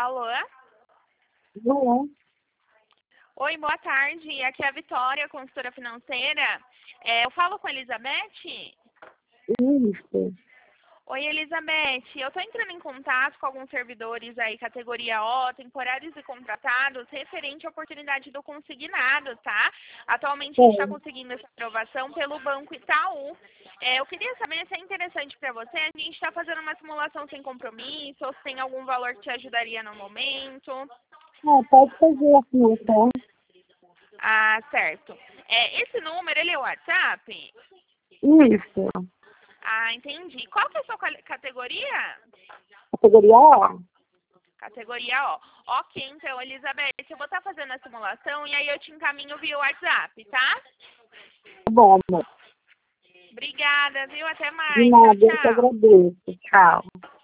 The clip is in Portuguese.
Alô? Não, Oi, boa tarde. Aqui é a Vitória, consultora financeira. Eu falo com a Elizabeth? isso. Oi, Elizabeth. Eu estou entrando em contato com alguns servidores aí, categoria O, temporários e contratados, referente à oportunidade do consignado, tá? Atualmente a gente está Sim. conseguindo essa aprovação pelo Banco Itaú. Eu queria saber se é interessante para você. A gente está fazendo uma simulação sem compromisso, ou se tem algum valor que te ajudaria no momento. Pode fazer assim, tá? Ah, certo. Esse número, ele é o WhatsApp? Isso. Ah, entendi. Qual que é a sua categoria? Categoria O. Categoria O. Ok, então, Elizabeth, eu vou estar fazendo a simulação e aí eu te encaminho via WhatsApp, tá? Tá bom, amor. Obrigada, viu? Até De mais. Tchau, nada, eu que tchau. agradeço. Tchau.